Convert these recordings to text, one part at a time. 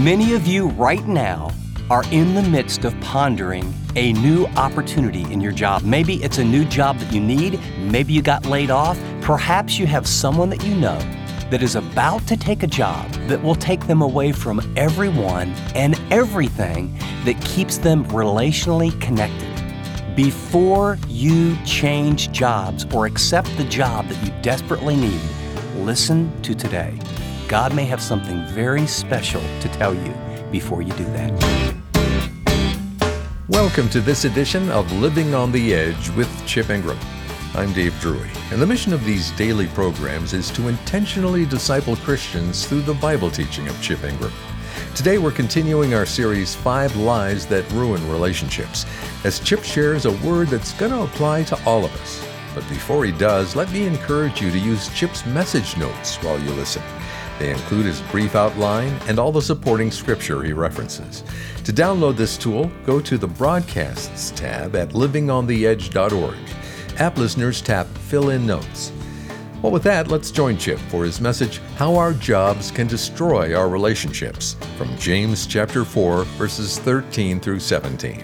Many of you right now are in the midst of pondering a new opportunity in your job. Maybe it's a new job that you need. Maybe you got laid off. Perhaps you have someone that you know that is about to take a job that will take them away from everyone and everything that keeps them relationally connected. Before you change jobs or accept the job that you desperately need, listen to today. God may have something very special to tell you before you do that. Welcome to this edition of Living on the Edge with Chip Ingram. I'm Dave Drury, and the mission of these daily programs is to intentionally disciple Christians through the Bible teaching of Chip Ingram. Today we're continuing our series, 5 Lies That Ruin Relationships, as Chip shares a word that's going to apply to all of us. But before he does, let me encourage you to use Chip's message notes while you listen. They include his brief outline and all the supporting scripture he references. To download this tool, go to the Broadcasts tab at livingontheedge.org. App listeners tap Fill in Notes. Well, with that, let's join Chip for his message, How Our Jobs Can Destroy Our Relationships, from James chapter 4, verses 13 through 17.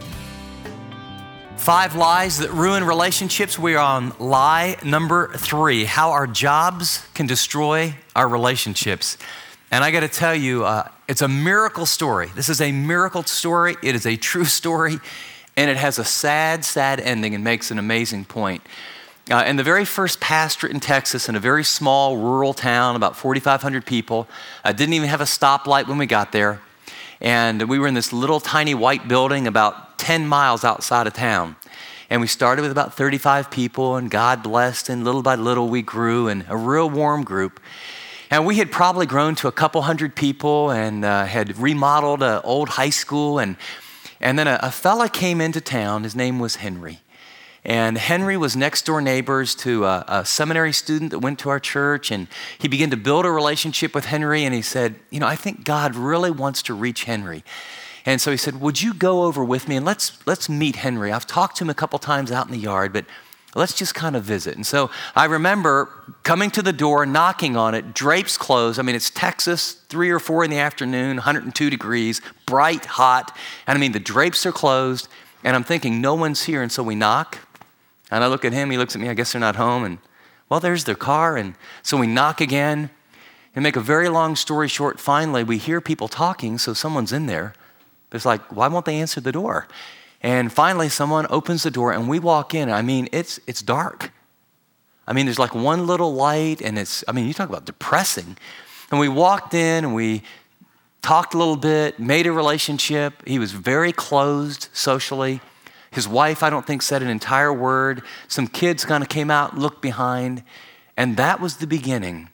5 lies that ruin relationships. We are on lie number 3, how our jobs can destroy our relationships. And I got to tell you, it's a miracle story. This is a miracle story. It is a true story, and it has a sad, sad ending and makes an amazing point. In the very first pastorate in Texas, in a very small rural town, about 4,500 people, didn't even have a stoplight when we got there. And we were in this little tiny white building about 10 miles outside of town. And we started with about 35 people, and God blessed, and little by little we grew, and a real warm group. And we had probably grown to a couple hundred people and had remodeled an old high school. And then a fella came into town. His name was Henry. And Henry was next door neighbors to a seminary student that went to our church, and he began to build a relationship with Henry, and he said, I think God really wants to reach Henry. And so he said, would you go over with me and let's meet Henry. I've talked to him a couple times out in the yard, but let's just kind of visit. And so I remember coming to the door, knocking on it, drapes closed. I mean, it's Texas, 3 or 4 in the afternoon, 102 degrees, bright, hot. And I mean, the drapes are closed, and I'm thinking, no one's here. And so we knock. And I look at him, he looks at me, I guess they're not home. And well, there's their car. And so we knock again. And make a very long story short, finally, we hear people talking, so someone's in there. But it's like, why won't they answer the door? And finally, someone opens the door, and we walk in. I mean, it's dark. I mean, there's like one little light, and you talk about depressing. And we walked in, and we talked a little bit, made a relationship. He was very closed socially. His wife, I don't think, said an entire word. Some kids kind of came out, looked behind. And that was the beginning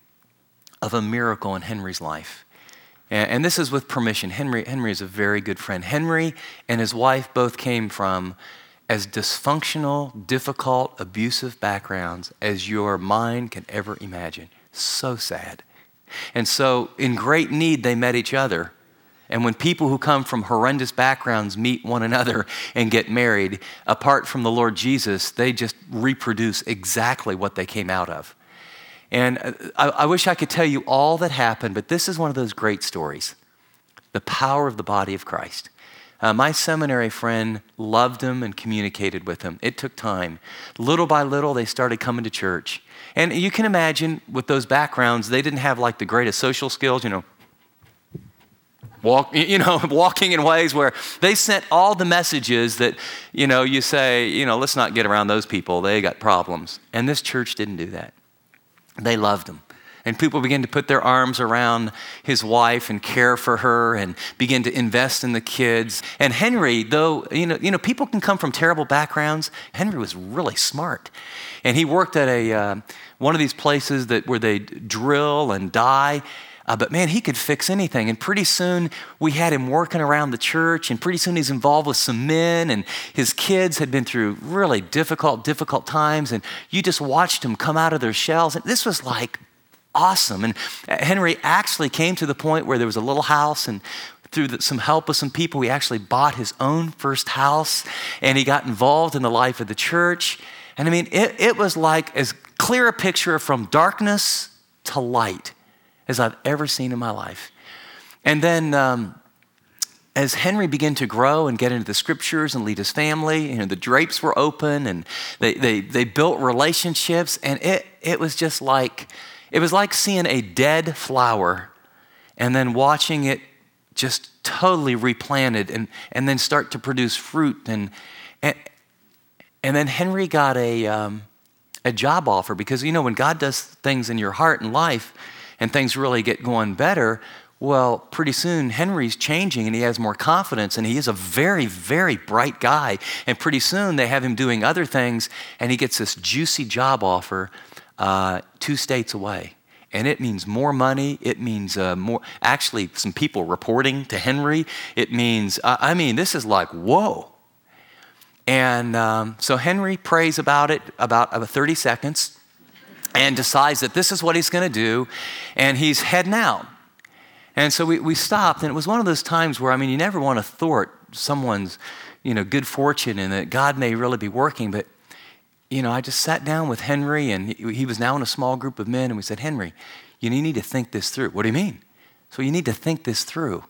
of a miracle in Henry's life. And this is with permission. Henry is a very good friend. Henry and his wife both came from as dysfunctional, difficult, abusive backgrounds as your mind can ever imagine. So sad. And so in great need, they met each other. And when people who come from horrendous backgrounds meet one another and get married, apart from the Lord Jesus, they just reproduce exactly what they came out of. And I wish I could tell you all that happened, but this is one of those great stories. The power of the body of Christ. My seminary friend loved him and communicated with him. It took time. Little by little, they started coming to church. And you can imagine with those backgrounds, they didn't have like the greatest social skills, walking in ways where they sent all the messages that, you say, let's not get around those people. They got problems. And this church didn't do that. They loved him. And people began to put their arms around his wife and care for her and begin to invest in the kids. And Henry, though, people can come from terrible backgrounds. Henry was really smart. And he worked at one of these places where they drill and dye. But man, he could fix anything. And pretty soon we had him working around the church, and pretty soon he's involved with some men, and his kids had been through really difficult times, and you just watched them come out of their shells. And this was like awesome. And Henry actually came to the point where there was a little house, and through some help with some people, he actually bought his own first house, and he got involved in the life of the church. And I mean, it was like as clear a picture from darkness to light as I've ever seen in my life. And then as Henry began to grow and get into the scriptures and lead his family, the drapes were open and they built relationships, and it was like seeing a dead flower and then watching it just totally replanted and then start to produce fruit. And then Henry got a job offer, because when God does things in your heart and life and things really get going better, well, pretty soon Henry's changing and he has more confidence, and he is a very, very bright guy. And pretty soon they have him doing other things, and he gets this juicy job offer 2 states away. And it means more money. It means actually some people reporting to Henry. It means, this is like, whoa. And so Henry prays about it about 30 seconds and decides that this is what he's going to do, and he's heading out. And so we stopped, and it was one of those times where, you never want to thwart someone's, good fortune and that God may really be working. But, I just sat down with Henry, and he was now in a small group of men, and we said, Henry, you need to think this through. What do you mean? So you need to think this through.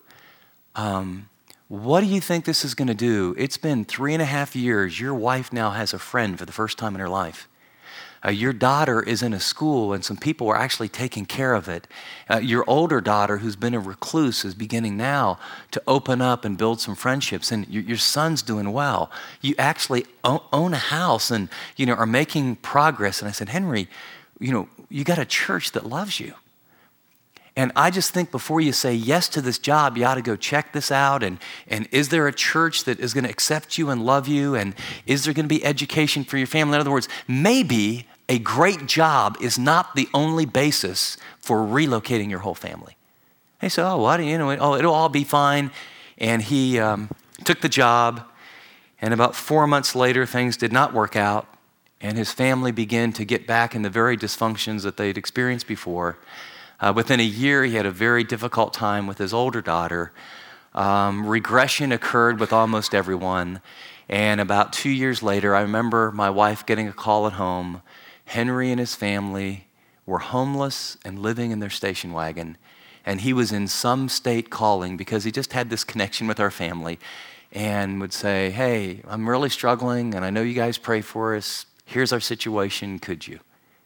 What do you think this is going to do? It's been 3.5 years. Your wife now has a friend for the first time in her life. Your daughter is in a school, and some people are actually taking care of it. Your older daughter, who's been a recluse, is beginning now to open up and build some friendships. And your son's doing well. You actually own a house and are making progress. And I said, Henry, you got a church that loves you. And I just think before you say yes to this job, you ought to go check this out. And is there a church that is going to accept you and love you? And is there going to be education for your family? In other words, maybe a great job is not the only basis for relocating your whole family. He said, it'll all be fine. And he took the job. And about 4 months later, things did not work out. And his family began to get back in the very dysfunctions that they'd experienced before. Within a year, he had a very difficult time with his older daughter. Regression occurred with almost everyone. And about 2 years later, I remember my wife getting a call at home. Henry and his family were homeless and living in their station wagon. And he was in some state calling because he just had this connection with our family and would say, hey, I'm really struggling, and I know you guys pray for us. Here's our situation. Could you?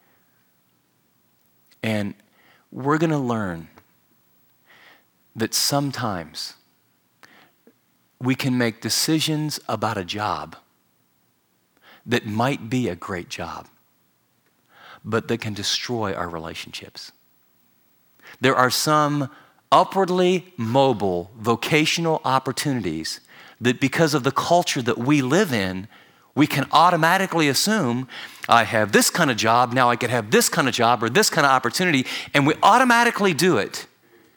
And we're going to learn that sometimes we can make decisions about a job that might be a great job, but that can destroy our relationships. There are some upwardly mobile vocational opportunities that, because of the culture that we live in, we can automatically assume, I have this kind of job, now I could have this kind of job or this kind of opportunity, and we automatically do it.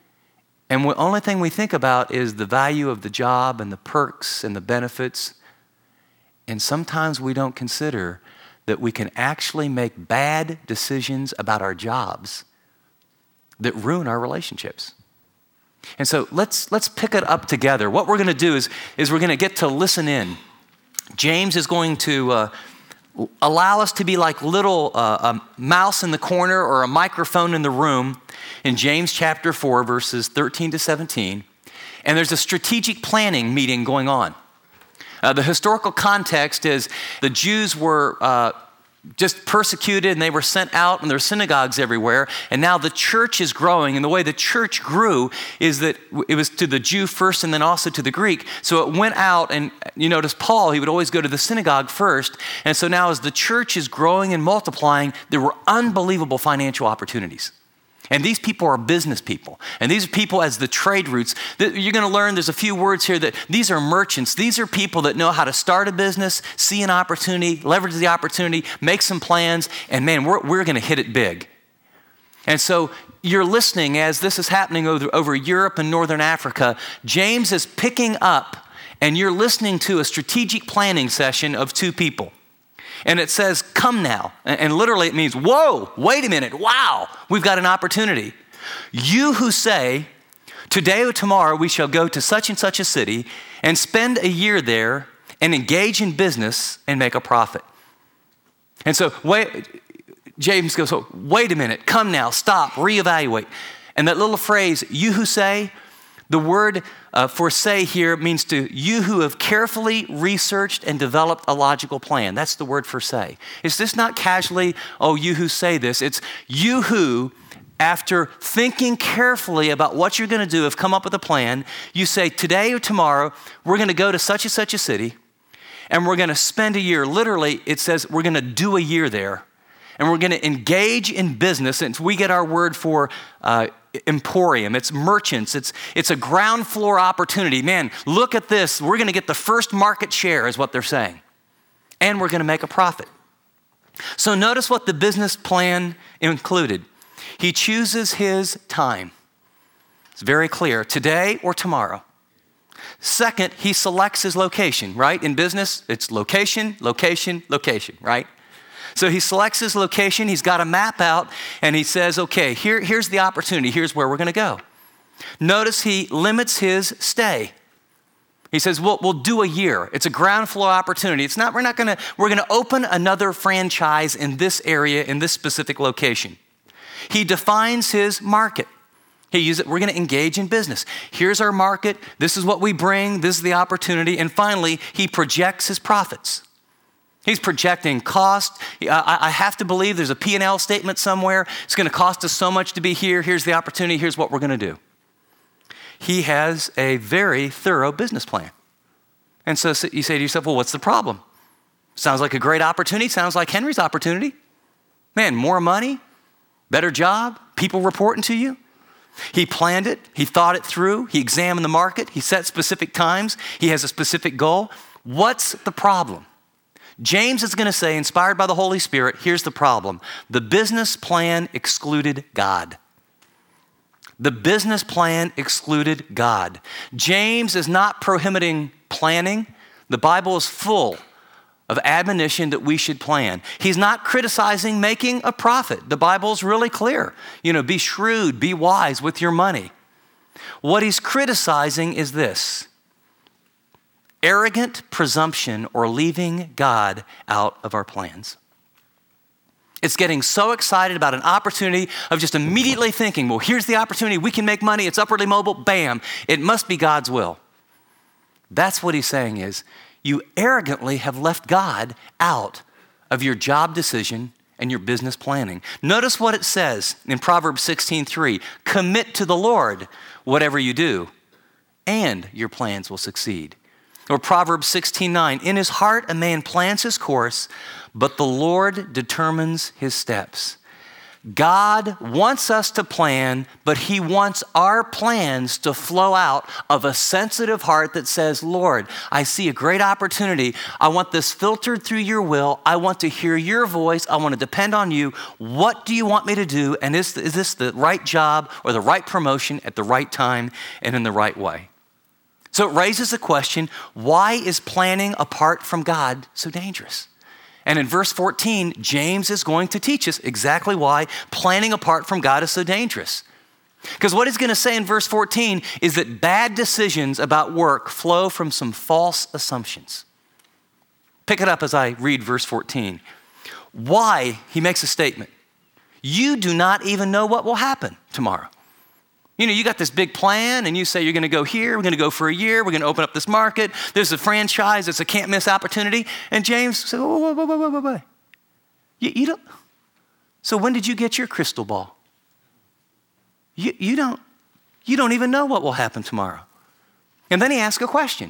And the only thing we think about is the value of the job and the perks and the benefits. And sometimes we don't consider that we can actually make bad decisions about our jobs that ruin our relationships. And so let's pick it up together. What we're going to do is we're going to get to listen in. James is going to allow us to be like little a mouse in the corner or a microphone in the room in James chapter 4, verses 13 to 17. And there's a strategic planning meeting going on. The historical context is the Jews were just persecuted, and they were sent out, and there were synagogues everywhere. And now the church is growing, and the way the church grew is that it was to the Jew first and then also to the Greek. So it went out, and you notice Paul, he would always go to the synagogue first. And so now as the church is growing and multiplying, there were unbelievable financial opportunities. And these people are business people. And these are people as the trade routes. You're going to learn, there's a few words here that these are merchants. These are people that know how to start a business, see an opportunity, leverage the opportunity, make some plans, and man, we're going to hit it big. And so you're listening as this is happening over Europe and Northern Africa. James is picking up, and you're listening to a strategic planning session of two people. And it says, come now. And literally it means, whoa, wait a minute. Wow, we've got an opportunity. You who say, today or tomorrow we shall go to such and such a city and spend a year there and engage in business and make a profit. And so James goes, wait a minute, come now, stop, reevaluate. And that little phrase, you who say, The word for say here means to you who have carefully researched and developed a logical plan. That's the word for say. It's just not casually, oh, you who say this. It's you who, after thinking carefully about what you're going to do, have come up with a plan. You say today or tomorrow, we're going to go to such and such a city and we're going to spend a year. Literally, it says we're going to do a year there. And we're going to engage in business. And we get our word for emporium. It's merchants. It's a ground floor opportunity. Man, look at this. We're going to get the first market share is what they're saying. And we're going to make a profit. So notice what the business plan included. He chooses his time. It's very clear, today or tomorrow. Second, he selects his location, right? In business, it's location, location, location, right? So he selects his location, he's got a map out, and he says, okay, here's the opportunity, here's where we're gonna go. Notice he limits his stay. He says, we'll do a year. It's a ground floor opportunity. We're gonna open another franchise in this area, in this specific location. He defines his market. We're gonna engage in business. Here's our market, this is what we bring, this is the opportunity, and finally, he projects his profits. He's projecting cost. I have to believe there's a P&L statement somewhere. It's going to cost us so much to be here. Here's the opportunity. Here's what we're going to do. He has a very thorough business plan. And so you say to yourself, well, what's the problem? Sounds like a great opportunity. Sounds like Henry's opportunity. Man, more money, better job, people reporting to you. He planned it. He thought it through. He examined the market. He set specific times. He has a specific goal. What's the problem? James is going to say, inspired by the Holy Spirit, here's the problem. The business plan excluded God. The business plan excluded God. James is not prohibiting planning. The Bible is full of admonition that we should plan. He's not criticizing making a profit. The Bible's really clear. Be shrewd, be wise with your money. What he's criticizing is this: arrogant presumption or leaving God out of our plans. It's getting so excited about an opportunity of just immediately thinking, well, here's the opportunity. We can make money. It's upwardly mobile. Bam. It must be God's will. That's what he's saying is you arrogantly have left God out of your job decision and your business planning. Notice what it says in Proverbs 16:3. Commit to the Lord whatever you do, and your plans will succeed. Or Proverbs 16:9, in his heart a man plans his course, but the Lord determines his steps. God wants us to plan, but he wants our plans to flow out of a sensitive heart that says, Lord, I see a great opportunity. I want this filtered through your will. I want to hear your voice. I want to depend on you. What do you want me to do? And is this the right job or the right promotion at the right time and in the right way? So it raises the question, why is planning apart from God so dangerous? And in verse 14, James is going to teach us exactly why planning apart from God is so dangerous. Because what he's going to say in verse 14 is that bad decisions about work flow from some false assumptions. Pick it up as I read verse 14. Why? He makes a statement. You do not even know what will happen tomorrow. You got this big plan and you say you're going to go here, we're going to go for a year, we're going to open up this market, there's a franchise, it's a can't miss opportunity. And James said, whoa. You don't. So when did you get your crystal ball? You don't even know what will happen tomorrow. And then he asks a question,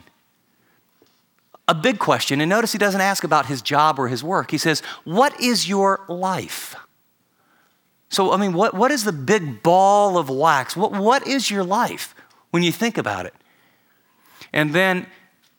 a big question. And notice he doesn't ask about his job or his work. He says, what is your life? So, what is the big ball of wax? What is your life when you think about it? And then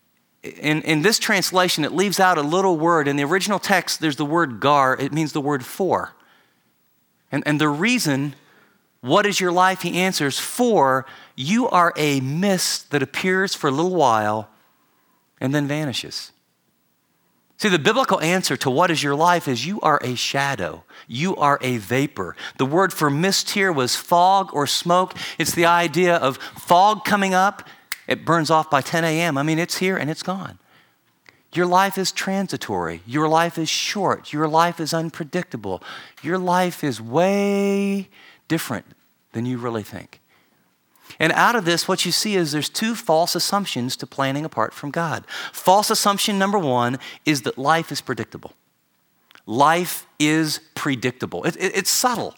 in this translation, it leaves out a little word. In the original text, there's the word gar. It means the word for. And the reason, what is your life? He answers, for you are a mist that appears for a little while and then vanishes. See, the biblical answer to what is your life is you are a shadow. You are a vapor. The word for mist here was fog or smoke. It's the idea of fog coming up. It burns off by 10 a.m. It's here and it's gone. Your life is transitory. Your life is short. Your life is unpredictable. Your life is way different than you really think. And out of this, what you see is there's two false assumptions to planning apart from God. False assumption number one is that life is predictable. Life is predictable. It's subtle.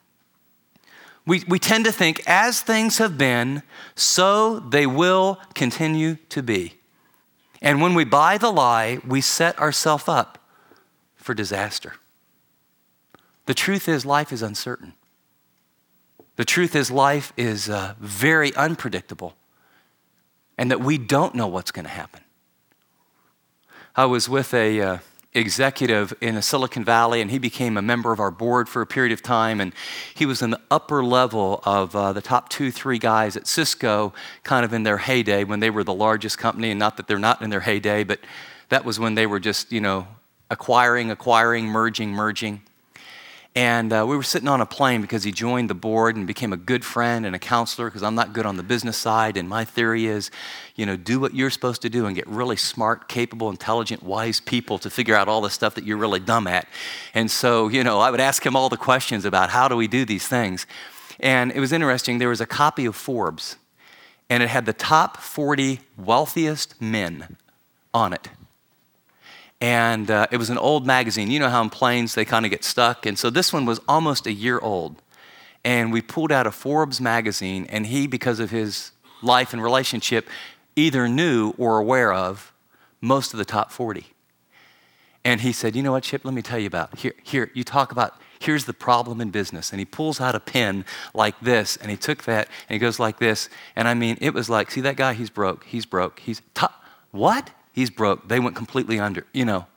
We tend to think as things have been, so they will continue to be. And when we buy the lie, we set ourselves up for disaster. The truth is life is uncertain. The truth is life is very unpredictable, and that we don't know what's going to happen. I was with a executive in Silicon Valley, and he became a member of our board for a period of time, and he was in the upper level of the top 2-3 guys at Cisco, kind of in their heyday when they were the largest company, and not that they're not in their heyday, but that was when they were just, acquiring, merging. And we were sitting on a plane because he joined the board and became a good friend and a counselor, because I'm not good on the business side. And my theory is, do what you're supposed to do and get really smart, capable, intelligent, wise people to figure out all the stuff that you're really dumb at. And so, I would ask him all the questions about how do we do these things. And it was interesting. There was a copy of Forbes, and it had the top 40 wealthiest men on it. And it was an old magazine. You know how in planes they kind of get stuck. And so this one was almost a year old. And we pulled out a Forbes magazine, and he, because of his life and relationship, either knew or aware of most of the top 40. And he said, you know what, Chip, let me tell you about. Here, you talk about, here's the problem in business. And he pulls out a pen like this, and he took that, and he goes like this. And I mean, it was like, see that guy, he's broke. What? He's broke. They went completely under,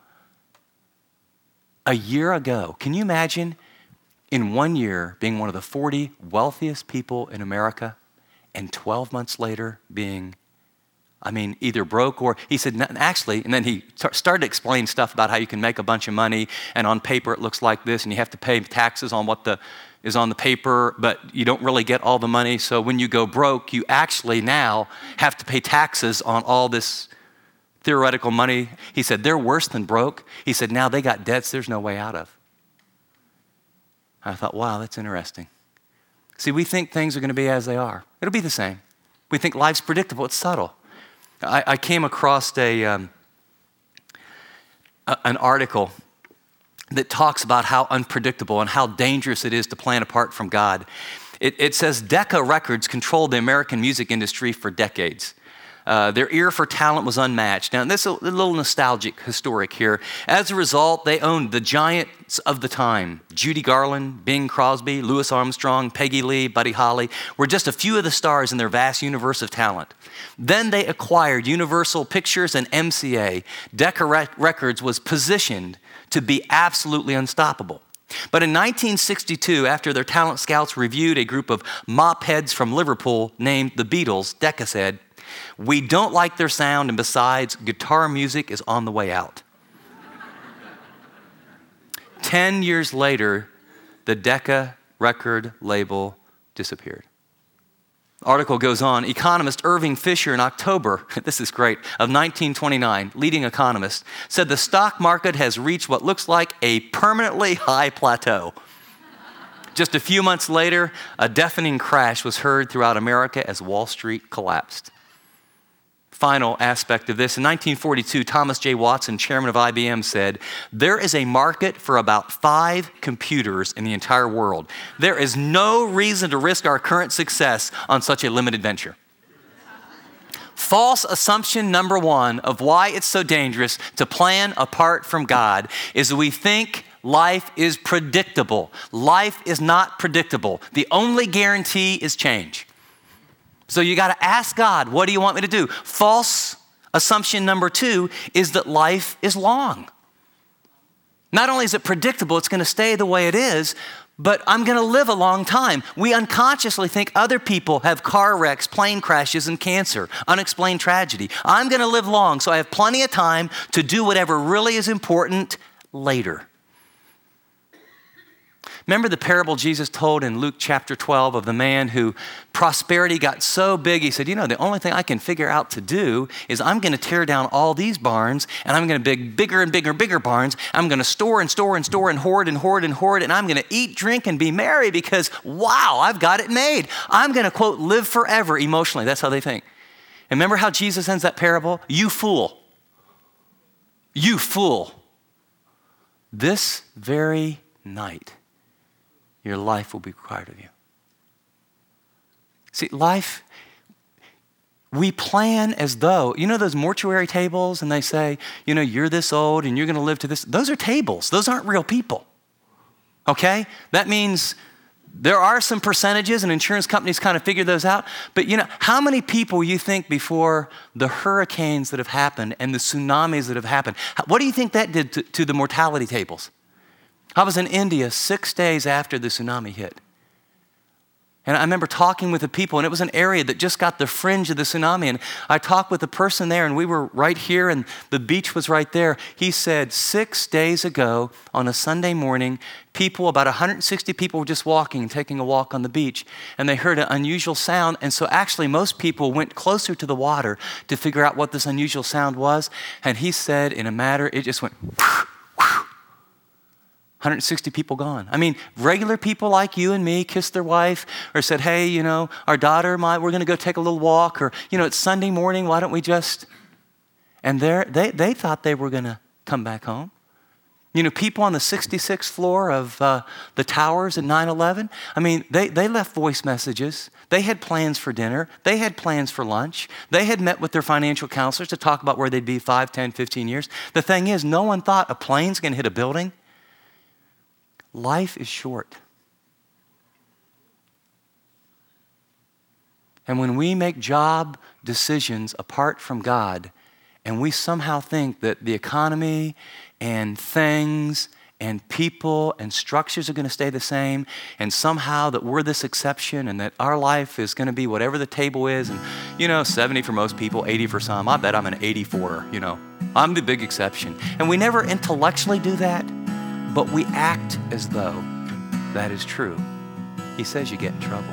A year ago, can you imagine in 1 year being one of the 40 wealthiest people in America, and 12 months later being, either broke or, he said, actually, and then he started to explain stuff about how you can make a bunch of money, and on paper it looks like this, and you have to pay taxes on what is on the paper, but you don't really get all the money. So when you go broke, you actually now have to pay taxes on all this theoretical money. He said, they're worse than broke. He said, now they got debts there's no way out of. I thought, wow, that's interesting. See, we think things are going to be as they are. It'll be the same. We think life's predictable. It's subtle. I came across an article that talks about how unpredictable and how dangerous it is to plan apart from God. It says Decca Records controlled the American music industry for decades. Their ear for talent was unmatched. Now, this is a little nostalgic, historic here. As a result, they owned the giants of the time. Judy Garland, Bing Crosby, Louis Armstrong, Peggy Lee, Buddy Holly were just a few of the stars in their vast universe of talent. Then they acquired Universal Pictures and MCA. Decca Records was positioned to be absolutely unstoppable. But in 1962, after their talent scouts reviewed a group of mop heads from Liverpool named the Beatles, Decca said, we don't like their sound, and besides, guitar music is on the way out. 10 years later, the Decca record label disappeared. The article goes on, economist Irving Fisher in October, this is great, of 1929, leading economist, said the stock market has reached what looks like a permanently high plateau. Just a few months later, a deafening crash was heard throughout America as Wall Street collapsed. Final aspect of this. In 1942, Thomas J. Watson, chairman of IBM, said, there is a market for about 5 computers in the entire world. There is no reason to risk our current success on such a limited venture. False assumption number one of why it's so dangerous to plan apart from God is that we think life is predictable. Life is not predictable. The only guarantee is change. So you got to ask God, what do you want me to do? False assumption number 2 is that life is long. Not only is it predictable, it's going to stay the way it is, but I'm going to live a long time. We unconsciously think other people have car wrecks, plane crashes, and cancer, unexplained tragedy. I'm going to live long, so I have plenty of time to do whatever really is important later. Remember the parable Jesus told in Luke chapter 12 of the man who prosperity got so big, he said, the only thing I can figure out to do is I'm going to tear down all these barns, and I'm going to build bigger and bigger barns. I'm going to store and store and store and hoard and hoard and hoard, and I'm going to eat, drink, and be merry because, wow, I've got it made. I'm going to, quote, live forever emotionally. That's how they think. And remember how Jesus ends that parable? You fool. You fool. This very night, your life will be required of you. See, life, we plan as though, those mortuary tables, and they say, you're this old and you're going to live to this. Those are tables. Those aren't real people. Okay? That means there are some percentages, and insurance companies kind of figure those out. But how many people you think before the hurricanes that have happened and the tsunamis that have happened, what do you think that did to the mortality tables? I was in India 6 days after the tsunami hit. And I remember talking with the people, and it was an area that just got the fringe of the tsunami. And I talked with the person there, and we were right here, and the beach was right there. He said 6 days ago on a Sunday morning, about 160 people were just walking, taking a walk on the beach, and they heard an unusual sound. And so actually most people went closer to the water to figure out what this unusual sound was. And he said it just went, 160 people gone. I mean, regular people like you and me kissed their wife or said, hey, our daughter, we're going to go take a little walk, or, it's Sunday morning, why don't we just... And they thought they were going to come back home. People on the 66th floor of the towers at 9/11, I mean, they left voice messages. They had plans for dinner. They had plans for lunch. They had met with their financial counselors to talk about where they'd be 5, 10, 15 years. The thing is, no one thought a plane's going to hit a building. Life is short. And when we make job decisions apart from God, and we somehow think that the economy and things and people and structures are going to stay the same, and somehow that we're this exception, and that our life is going to be whatever the table is, and 70 for most people, 80 for some. I bet I'm an 84, I'm the big exception. And we never intellectually do that, but we act as though that is true. He says you get in trouble.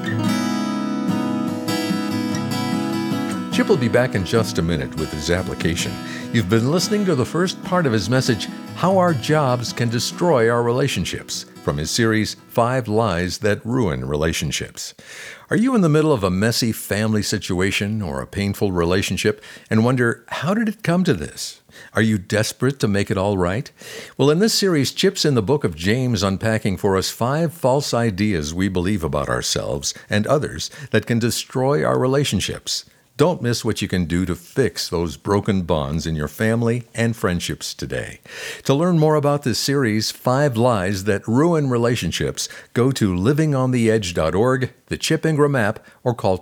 Chip will be back in just a minute with his application. You've been listening to the first part of his message, How Our Jobs Can Destroy Our Relationships, from his series, 5 Lies That Ruin Relationships. Are you in the middle of a messy family situation or a painful relationship and wonder, how did it come to this? Are you desperate to make it all right? Well, in this series, Chip's in the book of James unpacking for us 5 false ideas we believe about ourselves and others that can destroy our relationships. Don't miss what you can do to fix those broken bonds in your family and friendships today. To learn more about this series, 5 Lies That Ruin Relationships, go to livingontheedge.org, the Chip Ingram app, or call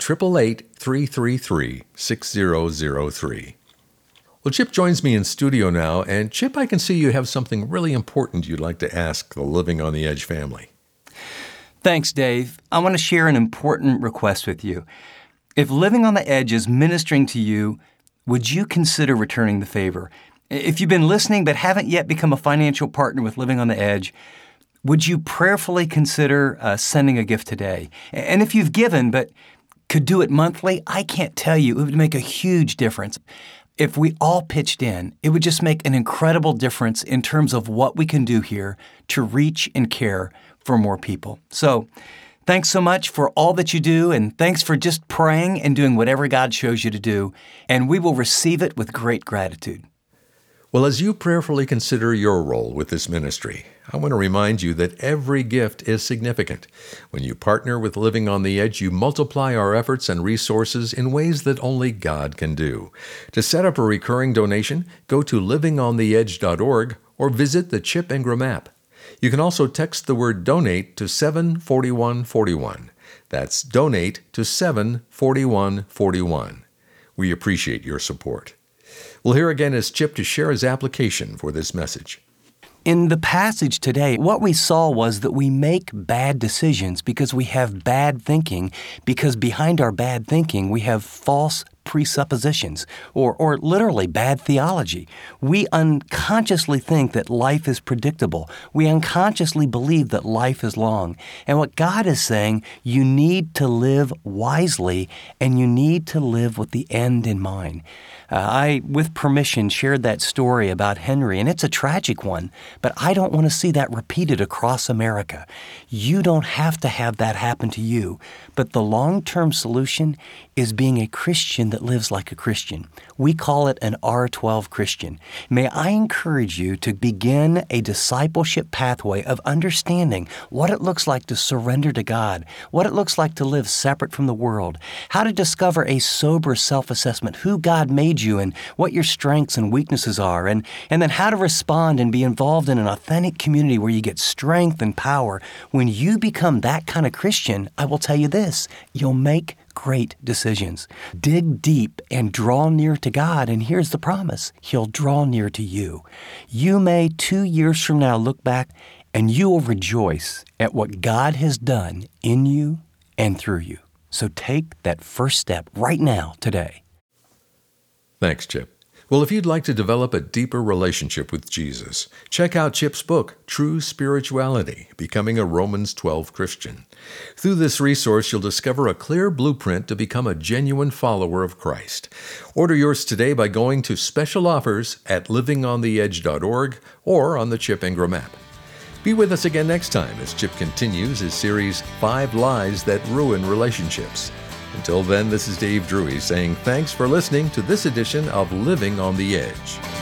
888-333-6003. Well, Chip joins me in studio now, and Chip, I can see you have something really important you'd like to ask the Living on the Edge family. Thanks, Dave. I want to share an important request with you. If Living on the Edge is ministering to you, would you consider returning the favor? If you've been listening but haven't yet become a financial partner with Living on the Edge, would you prayerfully consider sending a gift today? And if you've given but could do it monthly, I can't tell you, it would make a huge difference. If we all pitched in, it would just make an incredible difference in terms of what we can do here to reach and care for more people. So, thanks so much for all that you do, and thanks for just praying and doing whatever God shows you to do, and we will receive it with great gratitude. Well, as you prayerfully consider your role with this ministry, I want to remind you that every gift is significant. When you partner with Living on the Edge, you multiply our efforts and resources in ways that only God can do. To set up a recurring donation, go to livingontheedge.org or visit the Chip Ingram app. You can also text the word donate to 74141. That's donate to 74141. We appreciate your support. Well, here again is Chip to share his application for this message. In the passage today, what we saw was that we make bad decisions because we have bad thinking, because behind our bad thinking, we have false presuppositions or literally bad theology. We unconsciously think that life is predictable. We unconsciously believe that life is long. And what God is saying, you need to live wisely and you need to live with the end in mind. I, with permission, shared that story about Henry, and it's a tragic one, but I don't want to see that repeated across America. You don't have to have that happen to you, but the long-term solution is being a Christian that lives like a Christian. We call it an R12 Christian. May I encourage you to begin a discipleship pathway of understanding what it looks like to surrender to God, what it looks like to live separate from the world, how to discover a sober self-assessment, who God made you and what your strengths and weaknesses are, and then how to respond and be involved in an authentic community where you get strength and power. When you become that kind of Christian, I will tell you this, you'll make great decisions. Dig deep and draw near to God, and here's the promise. He'll draw near to you. You may 2 years from now look back and you will rejoice at what God has done in you and through you. So take that first step right now, today. Thanks, Chip. Well, if you'd like to develop a deeper relationship with Jesus, check out Chip's book, True Spirituality, Becoming a Romans 12 Christian. Through this resource, you'll discover a clear blueprint to become a genuine follower of Christ. Order yours today by going to special offers at livingontheedge.org or on the Chip Ingram app. Be with us again next time as Chip continues his series, 5 Lies That Ruin Relationships. Until then, this is Dave Drury saying thanks for listening to this edition of Living on the Edge.